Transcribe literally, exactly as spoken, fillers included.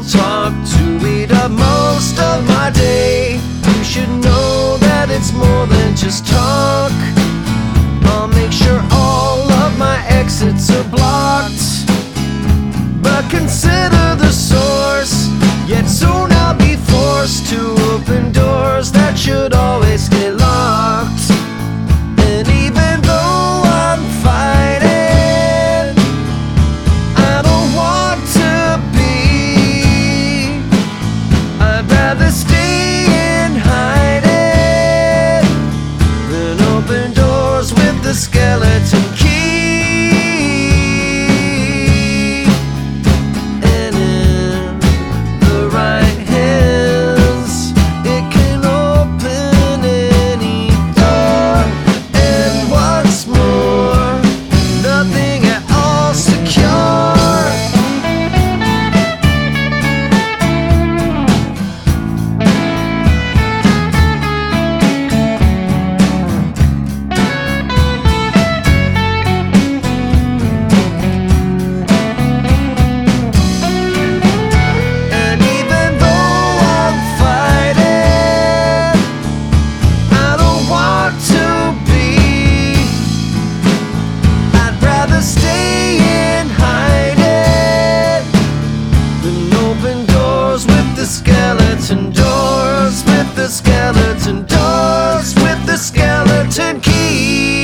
talk to eat up most of my day. You should know that it's more than just talk. I'll make sure all of my exits are blocked, but consider the source. Yet soon I'll be forced to open doors that should always stay locked. And even though I'm fighting, I don't want to be. I'd rather stay in hiding than open doors with the skeleton key. Skeleton doors with the skeleton doors with the skeleton key.